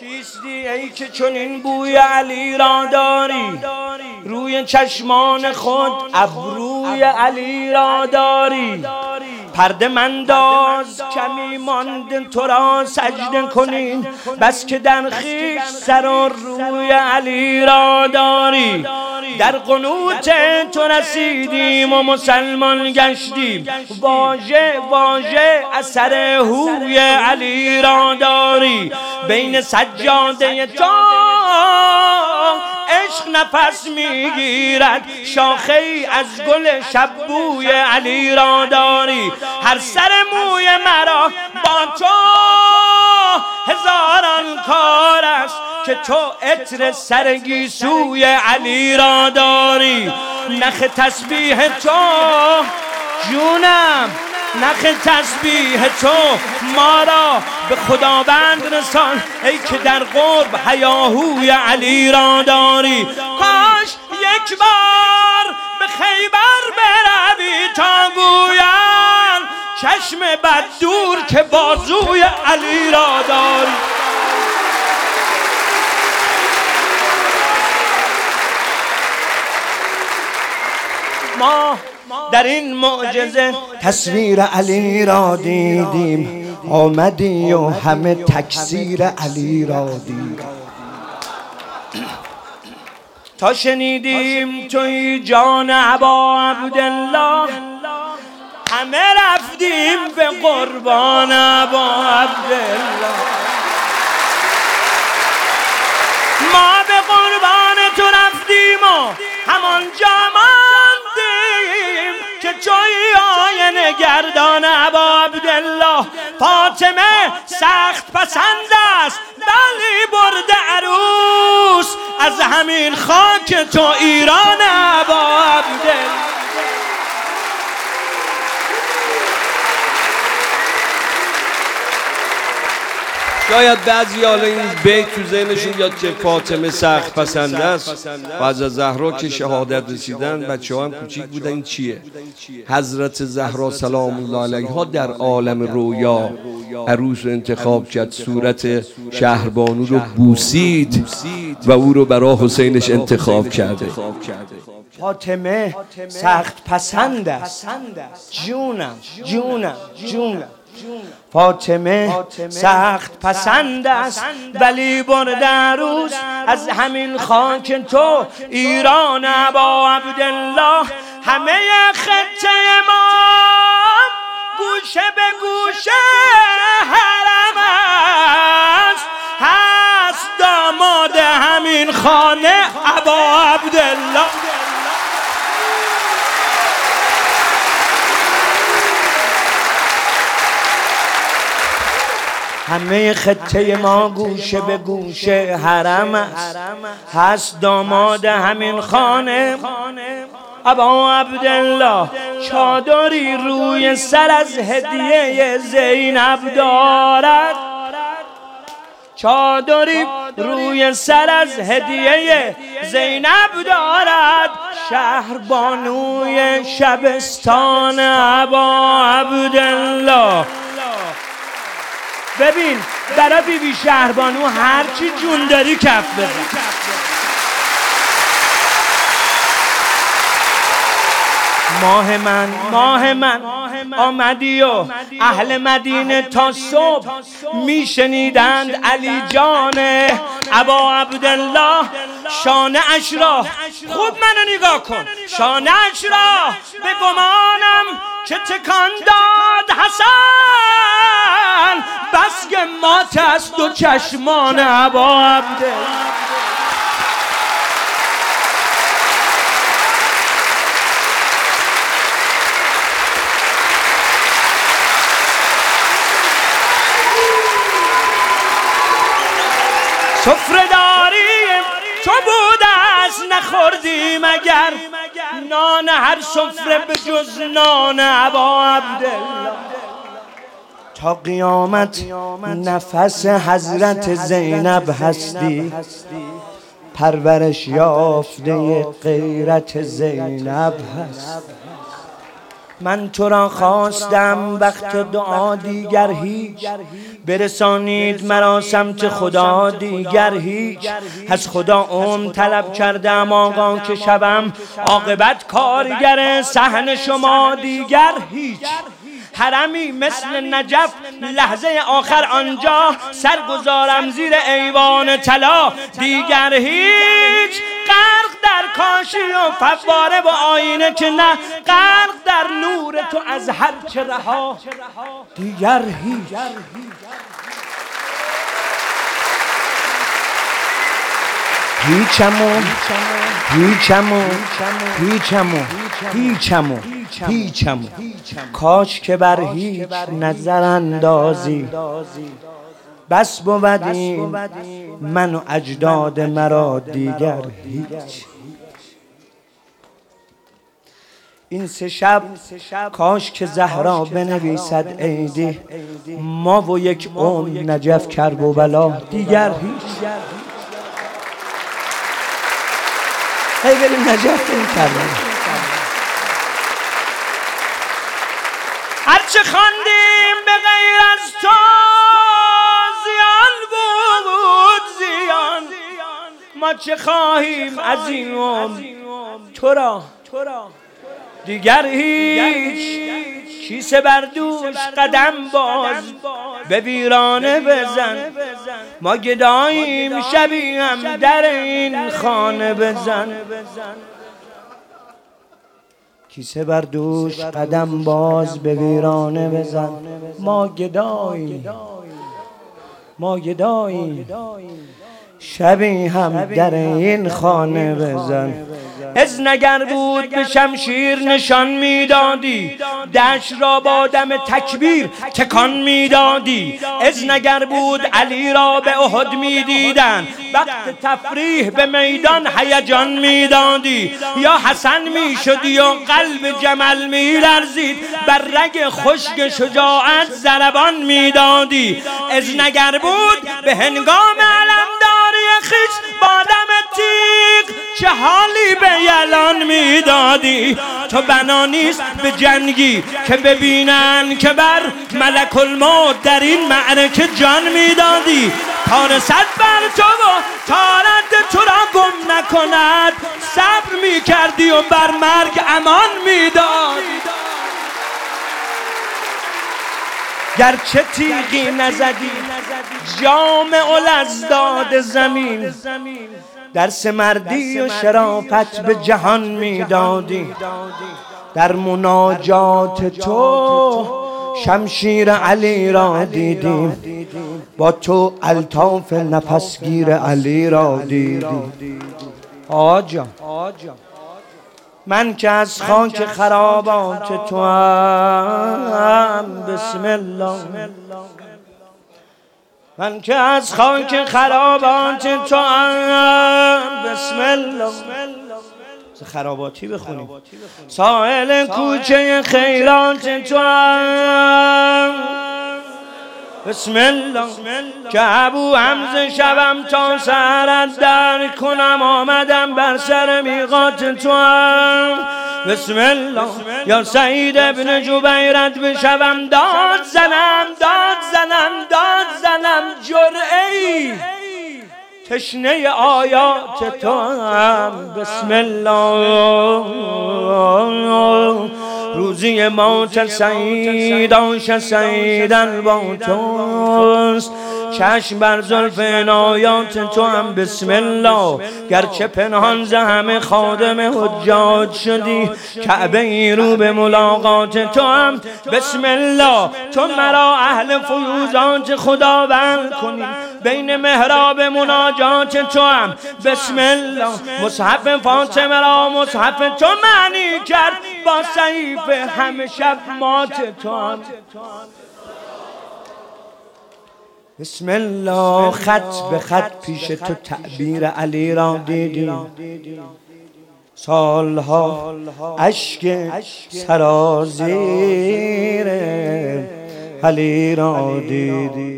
کیستی ای که چنین بوی علی را داری، روی چشمان خود ابروی علی را داری. پرده منداز کمی مانده تو را سجده کنیم، بس که در خویش سر و روی علی را داری. در قنوت تو رسیدیم و مسلمان گشتیم، واژه واژه اثر هوی علی را داری. بین سجاده تو عشق نفس میگیرد، شاخه ای از گل شبوی علی را داری. هر سر موی مرا با تو هزاران کار است، که تو عطر سرگیسوی علی را داری. نخ تسبیح تو جونم، نخ تسبیح تو ما را به خداوند رسان، ای که در قرب هیاهوی علی را داری. کاش یک بار به خیبر بروی تا گویند چشم بد دور که بازوی علی را داری. ما در این معجزه تصویر علی را دیدیم، آمدی و همه تکثیر علی را دیدیم. تا شنیدیم توی جان ابا عبدالله، همه رفتیم به قربان ابا عبدالله. ما به قربان تو رفتیم و همانجا ماندیم که توی آینه گردان ابا عبدالله. فاطمه سخت پسند است ولی برده عروس، از همین خاک تو ایران ابا عبدالله. شاید بعضی حالا این بیت تو ذهنشون یاد که فاطمه سخت پسنده است و از زهرا که شهادت رسیدن بچه ها هم کوچیک بودن. این چیه؟ حضرت زهرا سلام الله علیها در عالم رویا عروس رو انتخاب کرد، صورت شهربانو رو بوسید و او رو برای حسینش انتخاب کرده. فاطمه سخت پسند است جونم جونم جونم. فاطمه سخت پسند است ولی برده عروس، از همین خاک تو ایران ابا عبدالله. همه خطه ما گوشه به گوشه حرم است، هست داماد همین خانه ابا عبدالله. همه خطه ما گوشه به گوشه حرم است، هست داماد همین خانه ابا عبدالله. چادری روی سر از هدیه زینب دارد، چادری روی سر از هدیه زینب دارد، شهربانوی شبستان ابا عبدالله. ببین برای بیبی شهربانو هرچی جون داری کف بزن. ماه من آمدی و اهل مدینه تا صبح میشنیدند علی جان ابا عبدالله. شانه اش را خوب منو نگاه کن، شانه اش را به گمانم که تکان داد حسن، بس که مات است و چشمان ابا عبدالله. سفره داریم تو بود است نخوردیم اگر، نان هر سفره به جز نان ابا عبدالله. تا قیامت نفس حضرت زینب هستی، پرورش یافته غیرت زینب هست. من تو را خواستم وقت دعا دیگر هیچ، برسانید مرا سمت خدا دیگر هیچ. از خدا عمر طلب کردم آقا که شبم عاقبت کارگر صحن شما دیگر هیچ. حرمی مثل نجف لحظه آخر آنجا، سرگذارم زیر ایوان طلا دیگر هیچ. غرق در کاشی و فواره و آینه که نه، غرق در نور تو از هر چه رها دیگر هیچ. هیچمو کاش که بر هیچ نظر اندازی، بس بودیم من و اجداد مرا دیگر هیچ. این سه شب کاش که زهرا بنویسد عیدی، ما و یک عمر نجف کرب و بلا دیگر هیچ. ای بریم نجف بریم کربلا. هرچه خواندیم به غیر از تو زیان بود زیان، ما چه خواهیم از این عمر تو را دیگر هیچ. کیسه بر دوش قدم باز به ویرانه بزن، ما گداییم شبی هم در این خانه بزن. کیسه بر دوش قدم باز به ویرانه بزن، ما گداییم شبی هم در این خانه بزن. از نگر بود به شمشیر نشان میدادی، دشت را با دم تکبیر تکان میدادی. از نگر بود علی را به احد میدیدن، وقت تفریح به میدان هیجان میدادی. یا حسن میشدی و قلب جمل میلرزید، بر رگ خشک شجاعت ضربان میدادی. از نگر بود به هنگام علمداری خویش با دم تیغ چه حالی به یلان میدادی. تو بنا نیست به جنگی که ببینن که بر ملک الموت در این معرکه جان میدادی. تا رسد بر تو و تارد تو را گم نکند، صبر میکردی و بر مرگ امان میدادی. گرچه تیغی نزدی جامع الازداد زمین، درس مردی و شرافت به جهان میدادی. در مناجات تو شمشیر علی را دیدیم، با تو الطاف نفسگیر علی را دیدیم. آجا من که از خاک خرابات تو هم، بسم الله، من که از خاک خرابات تو هم، بسم الله. خراباتی بخونیم. سائل کوچه خیرات تو هم، بسم الله. که ابو حمزه شبم تا سحرت در کنم، آمدم بر سر میقات تو هم، بسم الله. یا سعید ابن جبیرت بشوم داد زنم جرعه‌ای تشنه آیات تو هم، بسم الله. روزی موت سعید آش سعیدن با توست، چشم بر زلف عنایات تو هم، بسم الله. گرچه پنهان ز همه خادم حجاج شدی، کعبه ای رو به ملاقات تو هم، بسم الله. تو مرا اهل فیوزات خداوند کنی، بین محراب مناجات تو هم، بسم الله. مصحف فاطمه را مصحف تو معنی کرد، با صحیف همه شب مات تو هم، بسم الله. خط به خط پیش تو تعبیر علی را دیدیم، سالها اشک سرازیر علی را دیدیم.